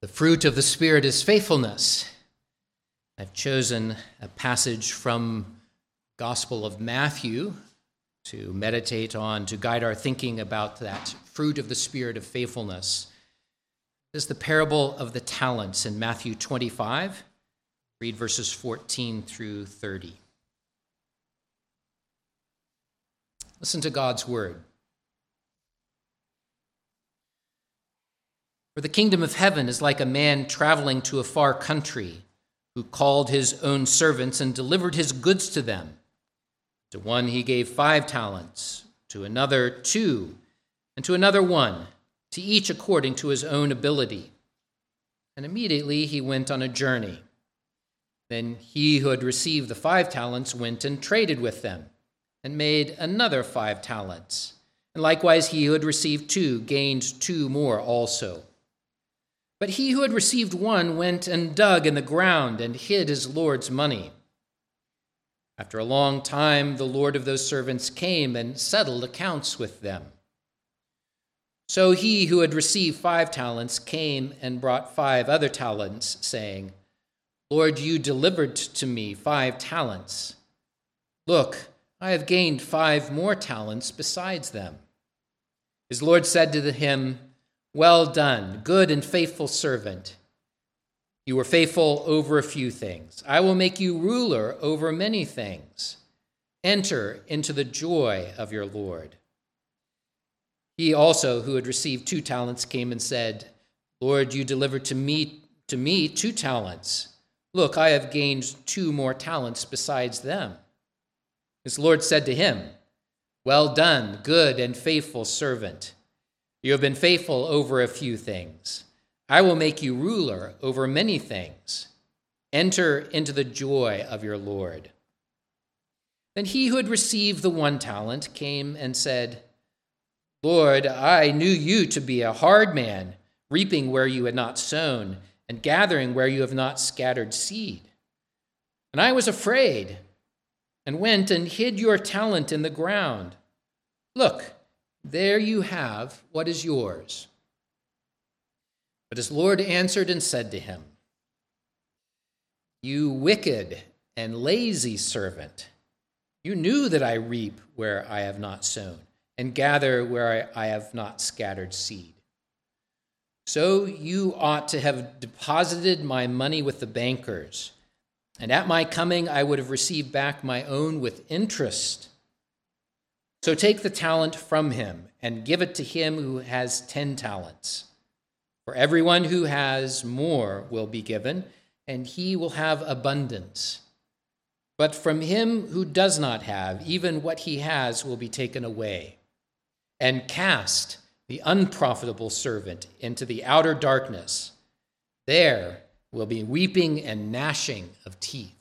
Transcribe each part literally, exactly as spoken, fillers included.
The fruit of the Spirit is faithfulness. I've chosen a passage from Gospel of Matthew to meditate on, to guide our thinking about that fruit of the Spirit of faithfulness. This is the parable of the talents in Matthew twenty-five. Read verses fourteen through thirty. Listen to God's word. For the kingdom of heaven is like a man traveling to a far country, who called his own servants and delivered his goods to them. To one he gave five talents, to another two, and to another one, to each according to his own ability. And immediately he went on a journey. Then he who had received the five talents went and traded with them, and made another five talents. And likewise he who had received two gained two more also. But he who had received one went and dug in the ground and hid his Lord's money. After a long time, the Lord of those servants came and settled accounts with them. So he who had received five talents came and brought five other talents, saying, Lord, you delivered to me five talents. Look, I have gained five more talents besides them. His Lord said to him, Well done, good and faithful servant. You were faithful over a few things. I will make you ruler over many things. Enter into the joy of your Lord. He also, who had received two talents, came and said, Lord, you delivered to me, to me two talents. Look, I have gained two more talents besides them. His Lord said to him, Well done, good and faithful servant. You have been faithful over a few things. I will make you ruler over many things. Enter into the joy of your Lord. Then he who had received the one talent came and said, Lord, I knew you to be a hard man, reaping where you had not sown, and gathering where you have not scattered seed. And I was afraid, and went and hid your talent in the ground. Look, there you have what is yours. But his Lord answered and said to him, You wicked and lazy servant, you knew that I reap where I have not sown, and gather where I have not scattered seed. So you ought to have deposited my money with the bankers, and at my coming I would have received back my own with interest. So take the talent from him and give it to him who has ten talents. For everyone who has more will be given, and he will have abundance. But from him who does not have, even what he has will be taken away. And cast the unprofitable servant into the outer darkness. There will be weeping and gnashing of teeth.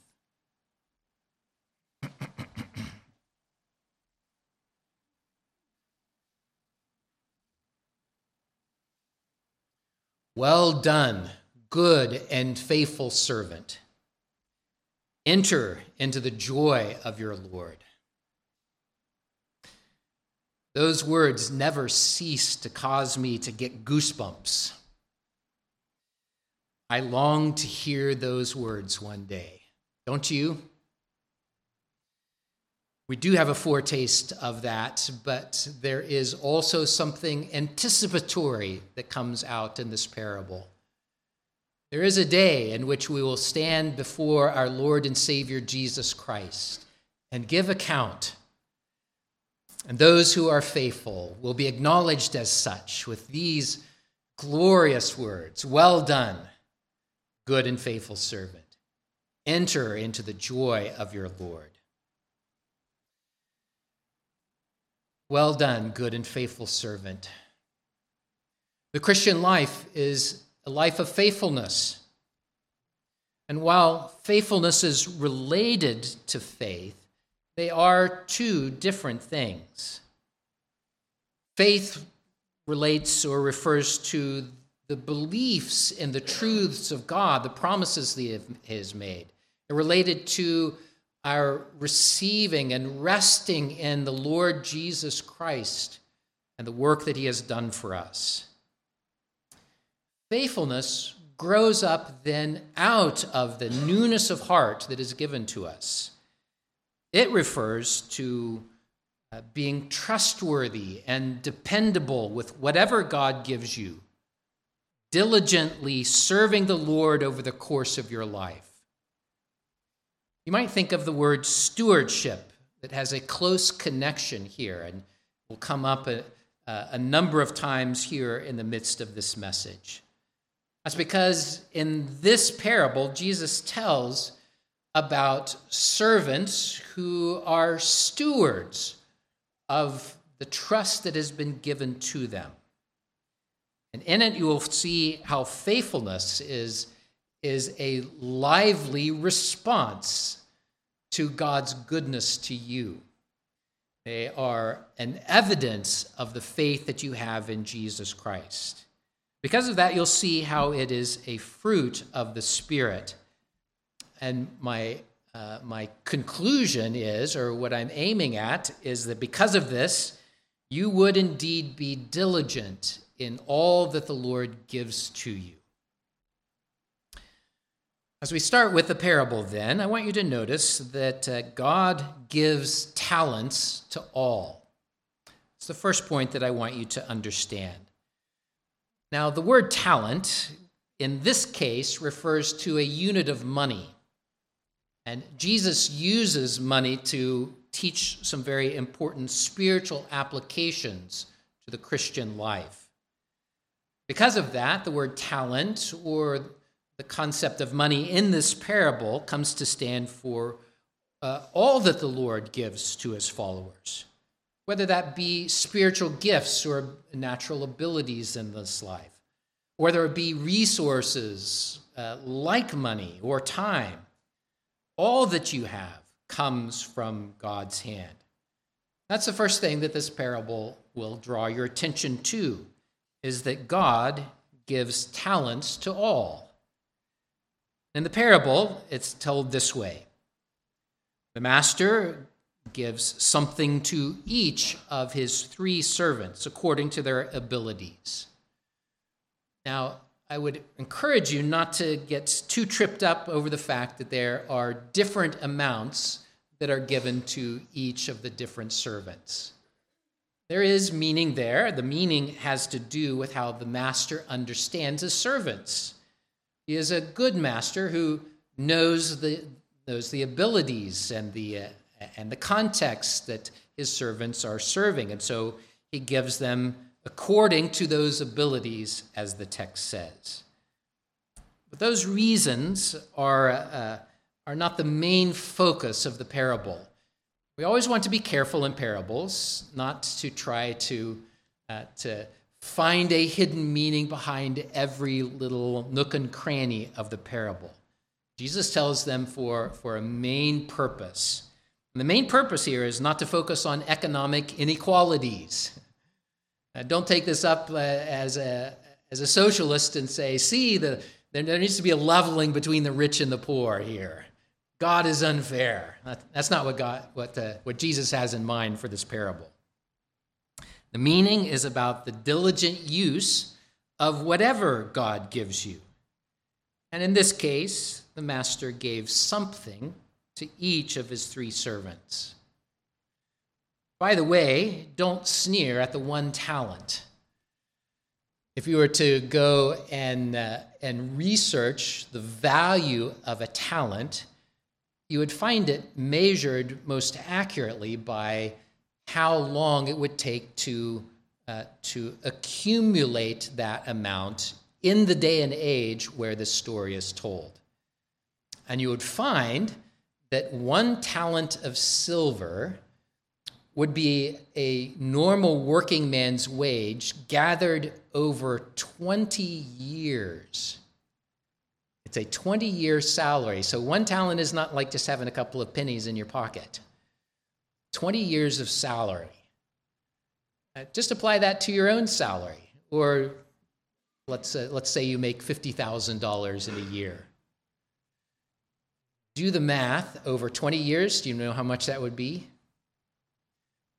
Well done, good and faithful servant. Enter into the joy of your Lord. Those words never cease to cause me to get goosebumps. I long to hear those words one day. Don't you? We do have a foretaste of that, but there is also something anticipatory that comes out in this parable. There is a day in which we will stand before our Lord and Savior Jesus Christ and give account. And those who are faithful will be acknowledged as such with these glorious words, Well done, good and faithful servant. Enter into the joy of your Lord. Well done, good and faithful servant. The Christian life is a life of faithfulness. And while faithfulness is related to faith, they are two different things. Faith relates or refers to the beliefs in the truths of God, the promises that He has made. It related to our receiving and resting in the Lord Jesus Christ and the work that He has done for us. Faithfulness grows up then out of the newness of heart that is given to us. It refers to uh, being trustworthy and dependable with whatever God gives you, diligently serving the Lord over the course of your life. You might think of the word stewardship that has a close connection here and will come up a, a number of times here in the midst of this message. That's because in this parable, Jesus tells about servants who are stewards of the trust that has been given to them. And in it, you will see how faithfulness is, is a lively response to God's goodness to you. They are an evidence of the faith that you have in Jesus Christ. Because of that, you'll see how it is a fruit of the Spirit. And my uh, my conclusion is, or what I'm aiming at, is that because of this, you would indeed be diligent in all that the Lord gives to you. As we start with the parable then, I want you to notice that uh, God gives talents to all. It's the first point that I want you to understand. Now, the word talent, in this case, refers to a unit of money. And Jesus uses money to teach some very important spiritual applications to the Christian life. Because of that, the word talent, or the concept of money in this parable, comes to stand for uh, all that the Lord gives to his followers, whether that be spiritual gifts or natural abilities in this life, whether it be resources uh, like money or time. All that you have comes from God's hand. That's the first thing that this parable will draw your attention to, is that God gives talents to all. In the parable, it's told this way. The master gives something to each of his three servants according to their abilities. Now, I would encourage you not to get too tripped up over the fact that there are different amounts that are given to each of the different servants. There is meaning there. The meaning has to do with how the master understands his servants. He is a good master who knows the, knows the abilities and the, uh, and the context that his servants are serving, and so he gives them according to those abilities, as the text says. But those reasons are, uh, are not the main focus of the parable. We always want to be careful in parables, not to try to, uh, to find a hidden meaning behind every little nook and cranny of the parable. Jesus tells them for, for a main purpose. And the main purpose here is not to focus on economic inequalities. Uh, don't take this up uh, as a as a socialist and say, see, the, there, there needs to be a leveling between the rich and the poor here. God is unfair. That, that's not what God, what uh, what Jesus has in mind for this parable. The meaning is about the diligent use of whatever God gives you. And in this case, the master gave something to each of his three servants. By the way, don't sneer at the one talent. If you were to go and, uh, and research the value of a talent, you would find it measured most accurately by how long it would take to, uh, to accumulate that amount in the day and age where this story is told. And you would find that one talent of silver would be a normal working man's wage gathered over twenty years. It's a twenty-year salary. So one talent is not like just having a couple of pennies in your pocket. twenty years of salary. Uh, just apply that to your own salary. Or let's, uh, let's say you make fifty thousand dollars in a year. Do the math over twenty years. Do you know how much that would be?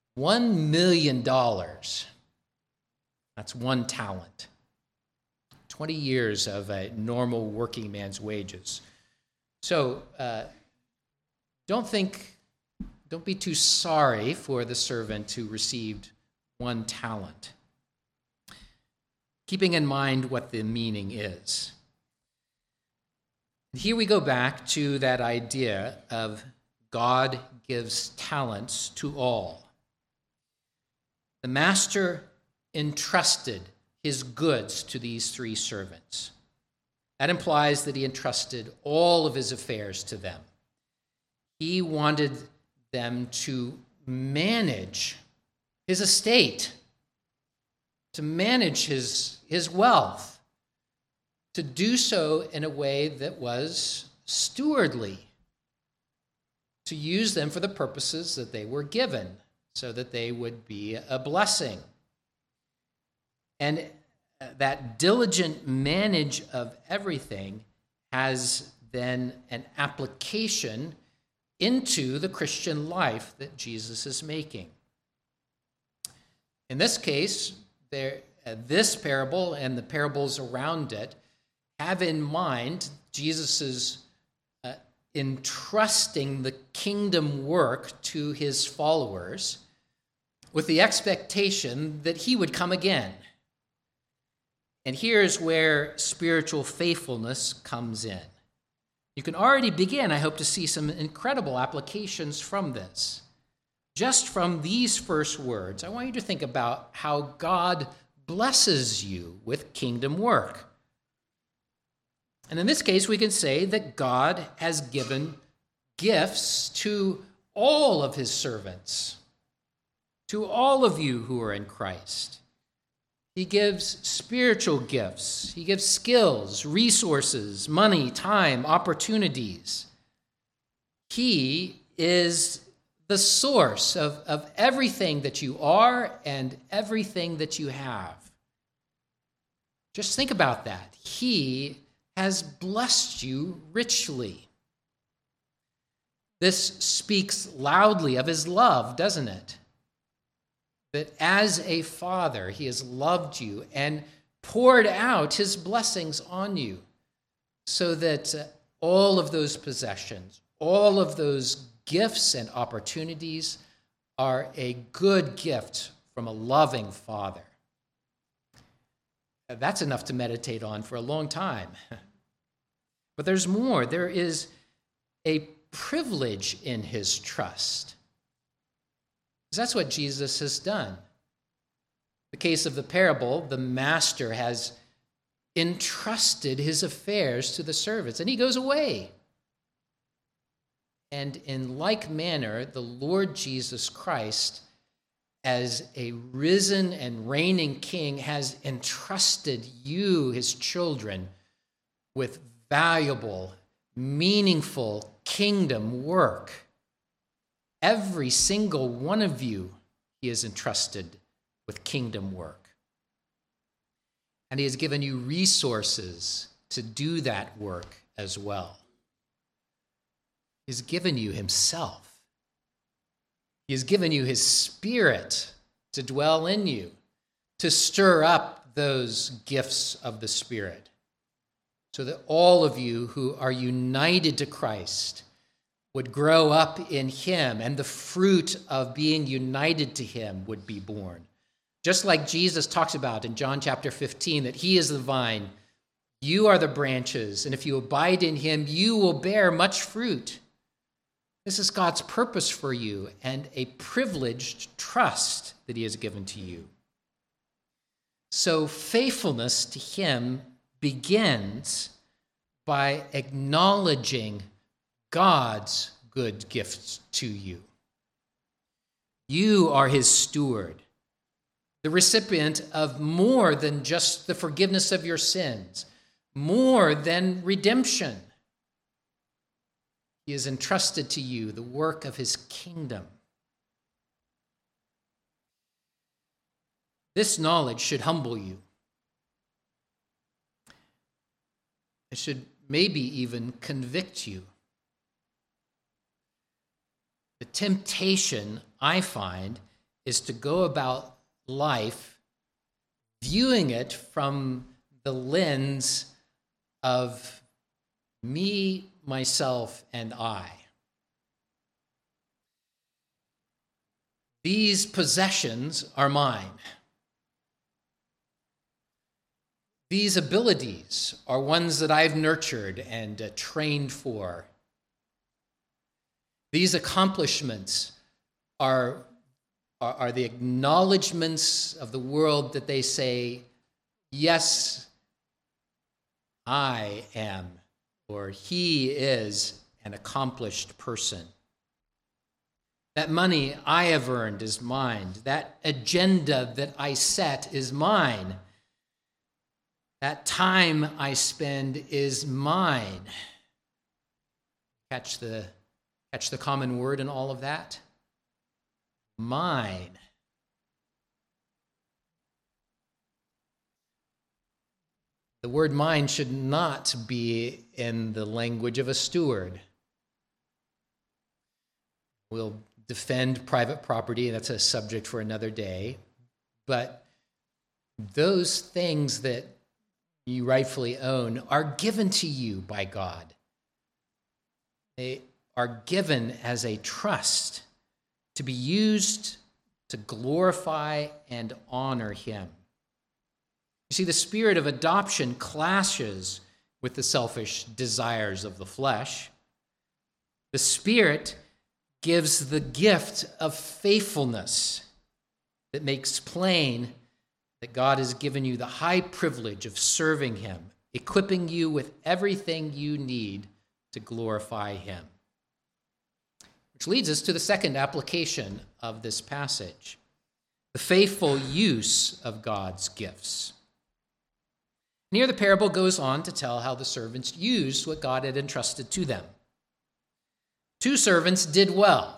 One million dollars. That's one talent. twenty years of a normal working man's wages. So uh, don't think, don't be too sorry for the servant who received one talent, keeping in mind what the meaning is. Here we go back to that idea of God gives talents to all. The master entrusted his goods to these three servants. That implies that he entrusted all of his affairs to them. He wanted them to manage his estate, to manage his, his wealth, to do so in a way that was stewardly, to use them for the purposes that they were given, so that they would be a blessing. And that diligent manage of everything has then an application into the Christian life that Jesus is making. In this case, there, uh, this parable and the parables around it have in mind Jesus's uh, entrusting the kingdom work to his followers with the expectation that he would come again. And here's where spiritual faithfulness comes in. You can already begin, I hope, to see some incredible applications from this. Just from these first words, I want you to think about how God blesses you with kingdom work. And in this case, we can say that God has given gifts to all of his servants, to all of you who are in Christ. He gives spiritual gifts. He gives skills, resources, money, time, opportunities. He is the source of, of everything that you are and everything that you have. Just think about that. He has blessed you richly. This speaks loudly of his love, doesn't it? That as a father, he has loved you and poured out his blessings on you so that uh, all of those possessions, all of those gifts and opportunities are a good gift from a loving father. That's enough to meditate on for a long time. But there's more. There is a privilege in his trust. That's what Jesus has done. The case of the parable, the master has entrusted his affairs to the servants, and he goes away. And in like manner, the Lord Jesus Christ, as a risen and reigning king, has entrusted you, his children, with valuable, meaningful kingdom work. Every single one of you, he has entrusted with kingdom work. And he has given you resources to do that work as well. He has given you himself. He has given you his Spirit to dwell in you, to stir up those gifts of the Spirit, so that all of you who are united to Christ would grow up in him, and the fruit of being united to him would be born. Just like Jesus talks about in John chapter fifteen, that he is the vine, you are the branches, and if you abide in him, you will bear much fruit. This is God's purpose for you and a privileged trust that he has given to you. So faithfulness to him begins by acknowledging God's good gifts to you. You are his steward, the recipient of more than just the forgiveness of your sins, more than redemption. He has entrusted to you the work of his kingdom. This knowledge should humble you. It should maybe even convict you. The temptation, I find, is to go about life viewing it from the lens of me, myself, and I. These possessions are mine. These abilities are ones that I've nurtured and uh, trained for. These accomplishments are, are, are the acknowledgments of the world that they say, yes, I am, or he is an accomplished person. That money I have earned is mine. That agenda that I set is mine. That time I spend is mine. Catch the, catch the common word in all of that? Mine. The word mine should not be in the language of a steward. We'll defend private property, that's a subject for another day. But those things that you rightfully own are given to you by God. They are given as a trust to be used to glorify and honor him. You see, the spirit of adoption clashes with the selfish desires of the flesh. The Spirit gives the gift of faithfulness that makes plain that God has given you the high privilege of serving him, equipping you with everything you need to glorify him. Which leads us to the second application of this passage, the faithful use of God's gifts. And here the parable goes on to tell how the servants used what God had entrusted to them. Two servants did well.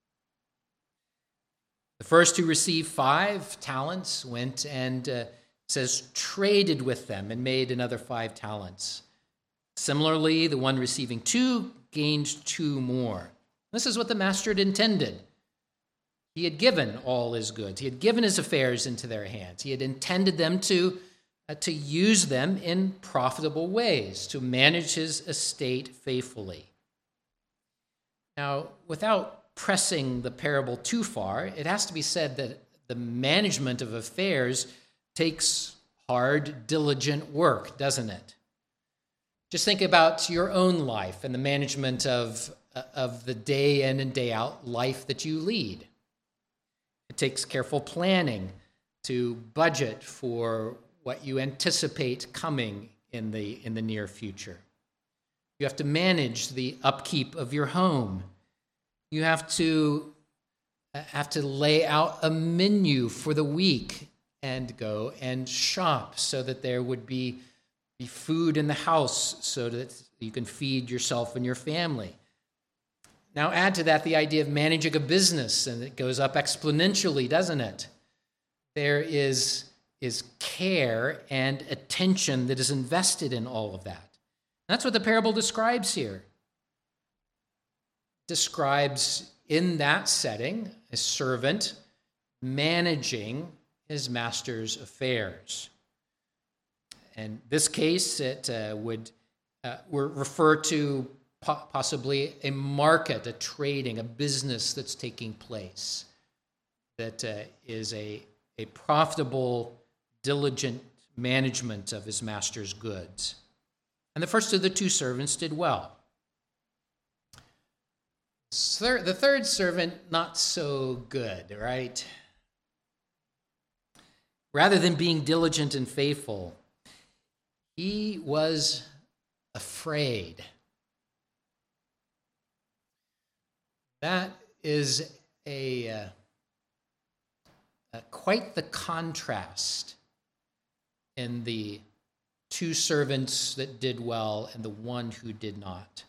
The first who received five talents went and, uh, says, traded with them and made another five talents. Similarly, the one receiving two gained two more. This is what the master had intended. He had given all his goods. He had given his affairs into their hands. He had intended them to, uh, to use them in profitable ways, to manage his estate faithfully. Now, without pressing the parable too far, it has to be said that the management of affairs takes hard, diligent work, doesn't it? Just think about your own life and the management of, of the day in and day out life that you lead. It takes careful planning to budget for what you anticipate coming in the, in the near future. You have to manage the upkeep of your home. You have to have to lay out a menu for the week and go and shop so that there would be, be food in the house so that you can feed yourself and your family. Now add to that the idea of managing a business, and it goes up exponentially, doesn't it? There is, is care and attention that is invested in all of that. That's what the parable describes here. It describes in that setting a servant managing his master's affairs. In this case, it uh, would uh, refer to po- possibly a market, a trading, a business that's taking place that uh, is a, a profitable, diligent management of his master's goods. And the first of the two servants did well. The third servant, not so good, right? Rather than being diligent and faithful, he was afraid. That is a, uh, uh, quite the contrast in the two servants that did well and the one who did not.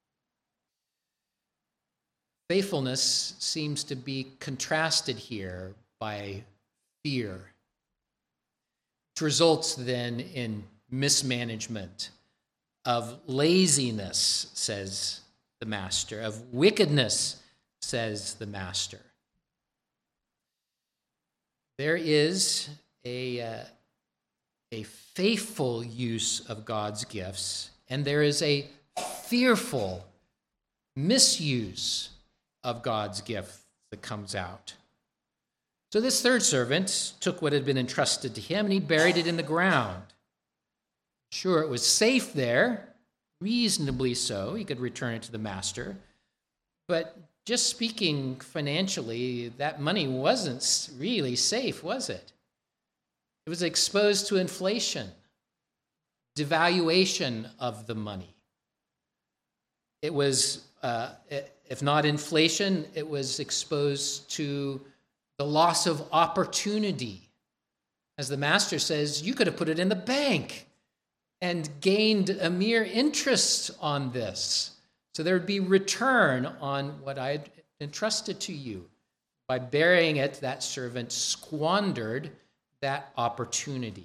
Faithfulness seems to be contrasted here by fear, which results then in mismanagement, of laziness, says the master, of wickedness, says the master. There is a, uh, a faithful use of God's gifts, and there is a fearful misuse of God's gift that comes out. So this third servant took what had been entrusted to him and he buried it in the ground. Sure, it was safe there, reasonably so. He could return it to the master. But just speaking financially, that money wasn't really safe, was it? It was exposed to inflation, devaluation of the money. It was, uh, if not inflation, it was exposed to the loss of opportunity. As the master says, you could have put it in the bank and gained a mere interest on this. So there would be return on what I had entrusted to you. By burying it, that servant squandered that opportunity.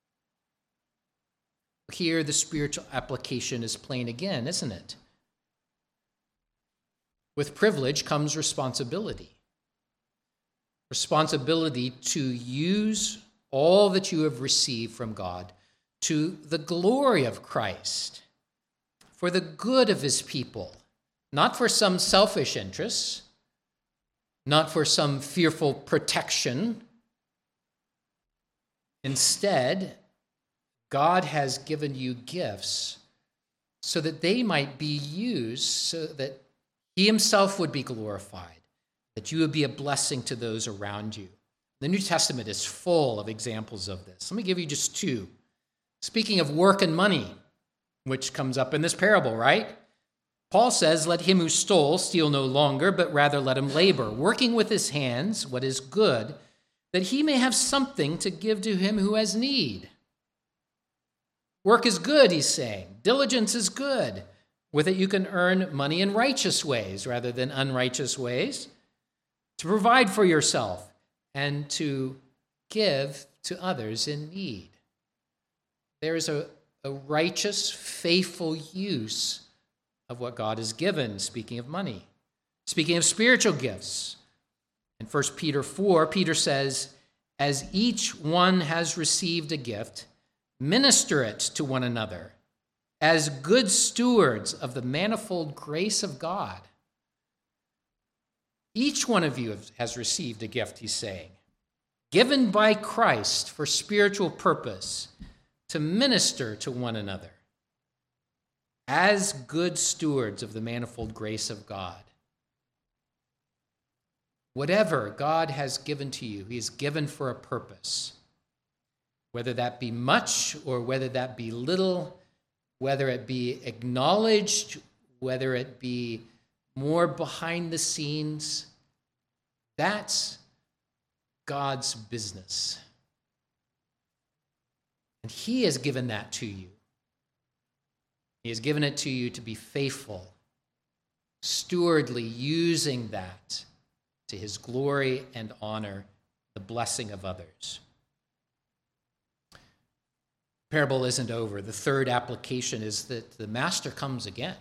Here, the spiritual application is plain again, isn't it? With privilege comes responsibility. Responsibility to use all that you have received from God to the glory of Christ, for the good of his people, not for some selfish interests, not for some fearful protection. Instead, God has given you gifts so that they might be used so that he himself would be glorified, that you would be a blessing to those around you. The New Testament is full of examples of this. Let me give you just two. Speaking of work and money, which comes up in this parable, right? Paul says, let him who stole steal no longer, but rather let him labor, working with his hands what is good, that he may have something to give to him who has need. Work is good, he's saying. Diligence is good. With it you can earn money in righteous ways rather than unrighteous ways, to provide for yourself and to give to others in need. There is a, a righteous, faithful use of what God has given, speaking of money. Speaking of spiritual gifts, in First Peter four, Peter says, as each one has received a gift, minister it to one another as good stewards of the manifold grace of God. Each one of you has received a gift, he's saying, given by Christ for spiritual purpose, to minister to one another as good stewards of the manifold grace of God. Whatever God has given to you, he has given for a purpose. Whether that be much or whether that be little, whether it be acknowledged, whether it be more behind the scenes, that's God's business. And he has given that to you. He has given it to you to be faithful, stewardly using that to his glory and honor, the blessing of others. Parable isn't over. The third application is that the master comes again.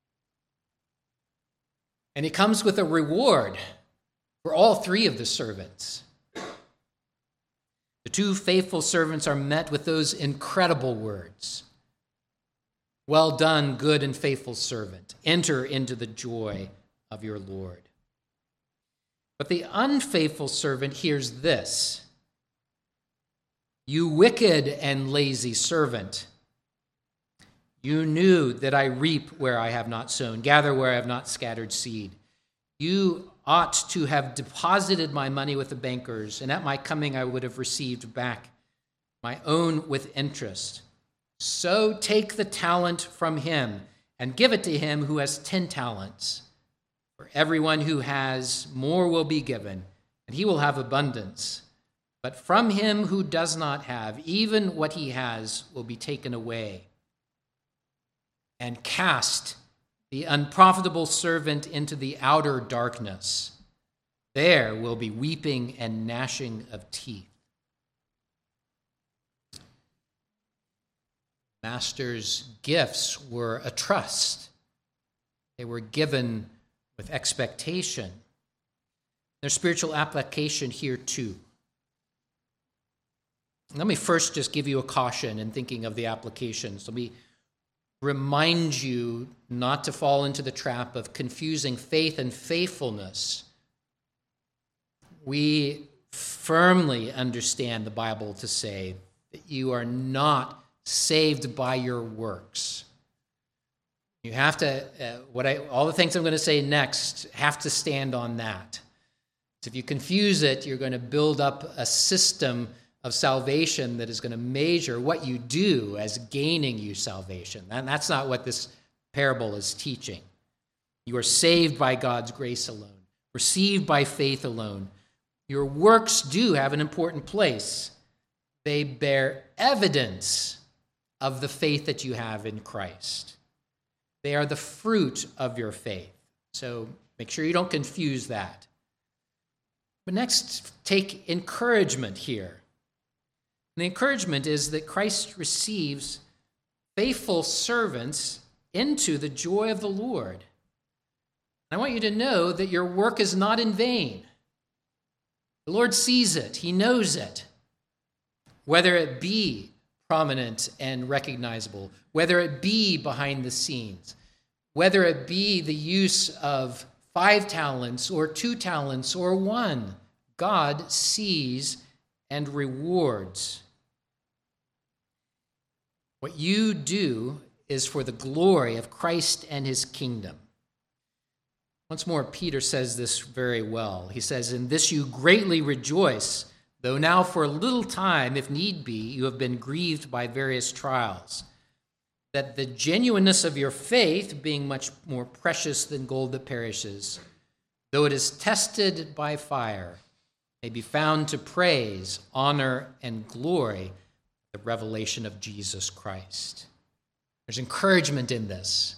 And he comes with a reward for all three of the servants. The two faithful servants are met with those incredible words. Well done, good and faithful servant. Enter into the joy of your Lord. But the unfaithful servant hears this. You wicked and lazy servant. You knew that I reap where I have not sown, gather where I have not scattered seed. You ought to have deposited my money with the bankers, and at my coming I would have received back my own with interest. So take the talent from him and give it to him who has ten talents. For everyone who has, more will be given, and he will have abundance. But from him who does not have, even what he has will be taken away. And cast the unprofitable servant into the outer darkness. There will be weeping and gnashing of teeth. Master's gifts were a trust. They were given with expectation. There's spiritual application here too. Let me first just give you a caution in thinking of the applications. Let me remind you not to fall into the trap of confusing faith and faithfulness. We firmly understand the Bible to say that you are not saved by your works. You have to, uh, what I, all the things I'm going to say next have to stand on that. So if you confuse it, you're going to build up a system of salvation that is going to measure what you do as gaining you salvation. And that's not what this parable is teaching. You are saved by God's grace alone, received by faith alone. Your works do have an important place. They bear evidence of the faith that you have in Christ. They are the fruit of your faith. So make sure you don't confuse that. But next, take encouragement here. And the encouragement is that Christ receives faithful servants into the joy of the Lord. I want you to know that your work is not in vain. The Lord sees it. He knows it. Whether it be prominent and recognizable, whether it be behind the scenes, whether it be the use of five talents or two talents or one, God sees and rewards. What you do is for the glory of Christ and his kingdom. Once more, Peter says this very well. He says, "In this you greatly rejoice, though now for a little time, if need be, you have been grieved by various trials, that the genuineness of your faith, being much more precious than gold that perishes, though it is tested by fire, may be found to praise, honor, and glory the revelation of Jesus Christ." There's encouragement in this.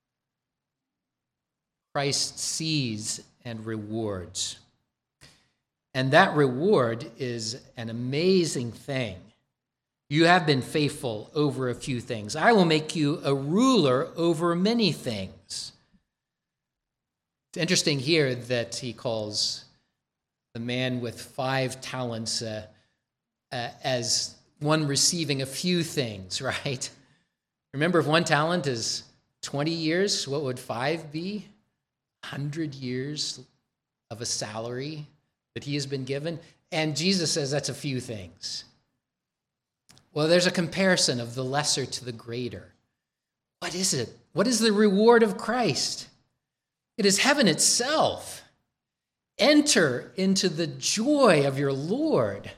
Christ sees and rewards. And that reward is an amazing thing. You have been faithful over a few things. I will make you a ruler over many things. It's interesting here that he calls the man with five talents uh, uh, as one receiving a few things, right? Remember, if one talent is twenty years, what would five be? one hundred years of a salary that he has been given. And Jesus says that's a few things. Well, there's a comparison of the lesser to the greater. What is it? What is the reward of Christ? It is heaven itself. Enter into the joy of your Lord.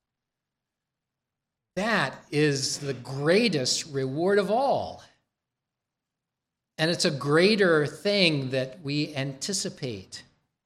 That is the greatest reward of all. And it's a greater thing that we anticipate.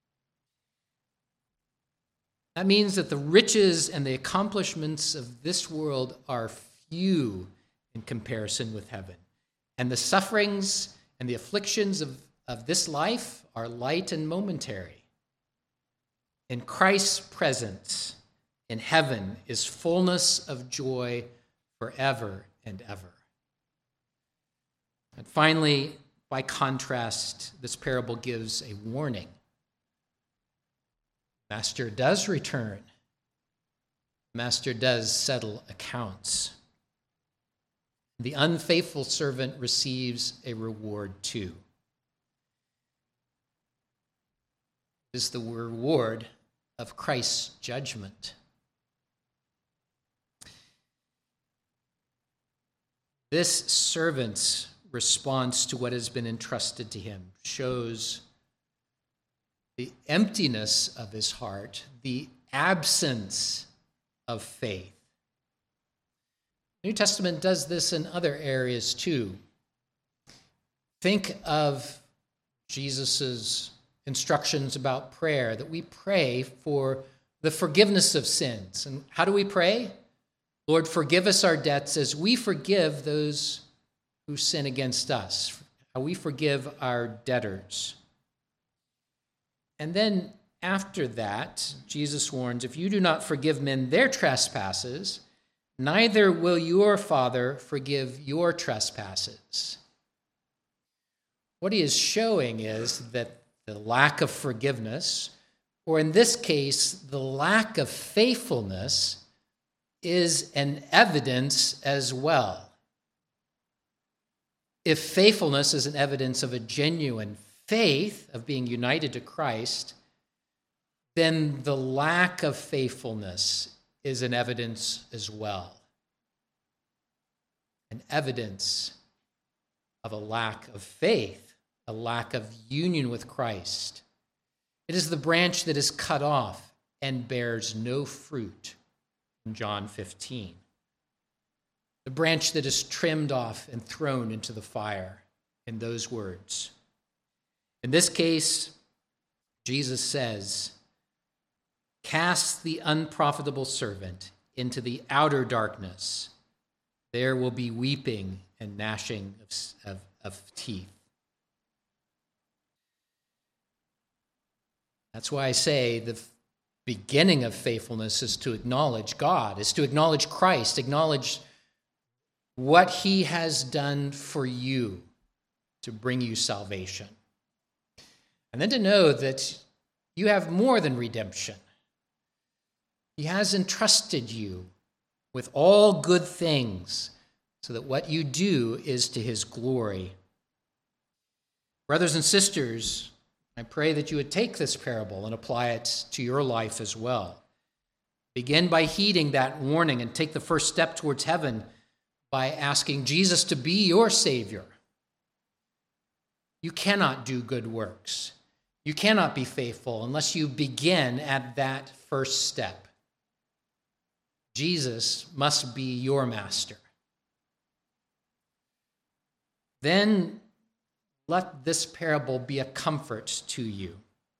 That means that the riches and the accomplishments of this world are few in comparison with heaven. And the sufferings and the afflictions of, of this life are light and momentary. In Christ's presence in heaven is fullness of joy forever and ever. And finally, by contrast, this parable gives a warning. Master does return. Master does settle accounts. The unfaithful servant receives a reward too. It is the reward of Christ's judgment. This servant's response to what has been entrusted to him shows the emptiness of his heart, the absence of faith. The New Testament does this in other areas too. Think of Jesus' instructions about prayer, that we pray for the forgiveness of sins. And how do we pray? Lord, forgive us our debts as we forgive those who sin against us, how we forgive our debtors. And then after that, Jesus warns, if you do not forgive men their trespasses, neither will your Father forgive your trespasses. What he is showing is that the lack of forgiveness, or in this case, the lack of faithfulness, is an evidence as well. If faithfulness is an evidence of a genuine faith, of being united to Christ, then the lack of faithfulness is an evidence as well. An evidence of a lack of faith, a lack of union with Christ. It is the branch that is cut off and bears no fruit, in John fifteen. The branch that is trimmed off and thrown into the fire, in those words. In this case, Jesus says, "Cast the unprofitable servant into the outer darkness. There will be weeping and gnashing of, of, of teeth." That's why I say the beginning of faithfulness is to acknowledge God, is to acknowledge Christ, acknowledge what he has done for you to bring you salvation. And then to know that you have more than redemption. He has entrusted you with all good things so that what you do is to his glory. Brothers and sisters, I pray that you would take this parable and apply it to your life as well. Begin by heeding that warning and take the first step towards heaven by asking Jesus to be your Savior. You cannot do good works. You cannot be faithful unless you begin at that first step. Jesus must be your master. Then let this parable be a comfort to you.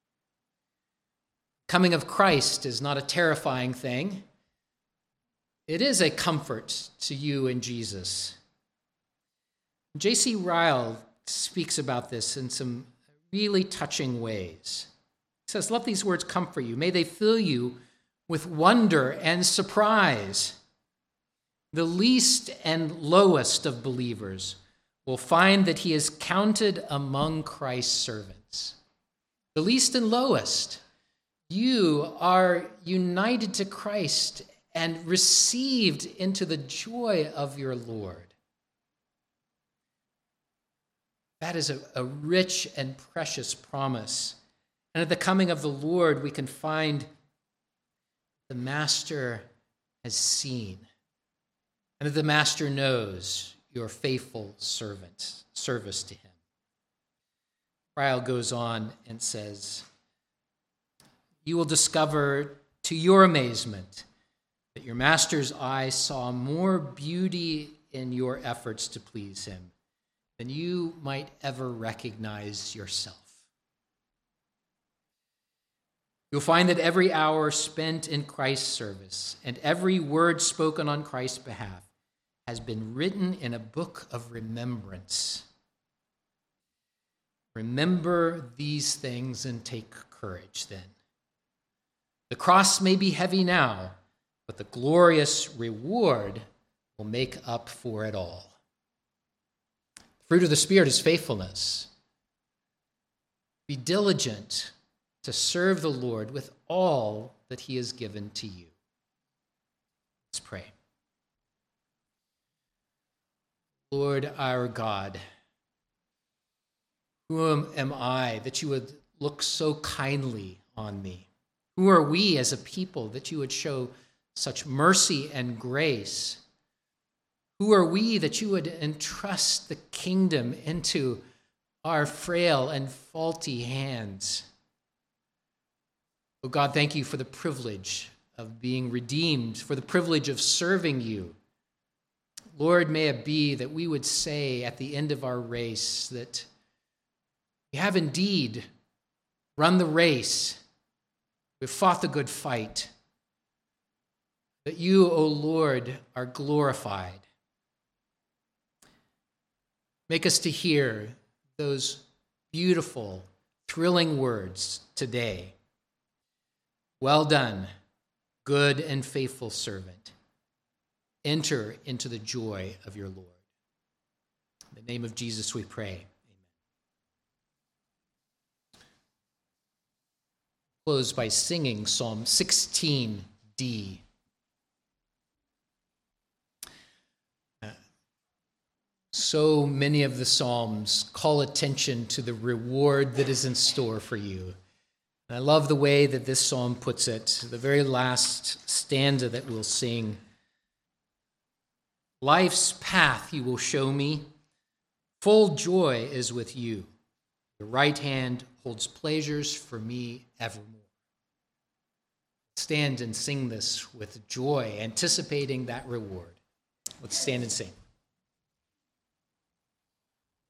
Coming of Christ is not a terrifying thing. It is a comfort to you in Jesus. J C Ryle speaks about this in some really touching ways. He says, "Let these words comfort you. May they fill you with wonder and surprise. The least and lowest of believers will find that he is counted among Christ's servants." The least and lowest. You are united to Christ and received into the joy of your Lord. That is a, a rich and precious promise. And at the coming of the Lord, we can find the Master has seen, and that the Master knows your faithful servant, service to him. Ryle goes on and says, "You will discover to your amazement that your Master's eye saw more beauty in your efforts to please him than you might ever recognize yourself. You'll find that every hour spent in Christ's service and every word spoken on Christ's behalf has been written in a book of remembrance. Remember these things and take courage then. The cross may be heavy now, but the glorious reward will make up for it all." The fruit of the Spirit is faithfulness. Be diligent to serve the Lord with all that he has given to you. Let's pray. Lord our God, who am I that you would look so kindly on me? Who are we as a people that you would show such mercy and grace? Who are we that you would entrust the kingdom into our frail and faulty hands? Oh God, thank you for the privilege of being redeemed, for the privilege of serving you. Lord, may it be that we would say at the end of our race that we have indeed run the race, we've fought the good fight, that you, O Lord, are glorified. Make us to hear those beautiful, thrilling words today. Well done, good and faithful servant. Enter into the joy of your Lord. In the name of Jesus we pray. Amen. Close by singing Psalm sixteen D. so many of the Psalms call attention to the reward that is in store for you. And I love the way that this psalm puts it, the very last stanza that we'll sing. Life's path you will show me, full joy is with you. Your right hand holds pleasures for me evermore. Stand and sing this with joy, anticipating that reward. Let's stand and sing.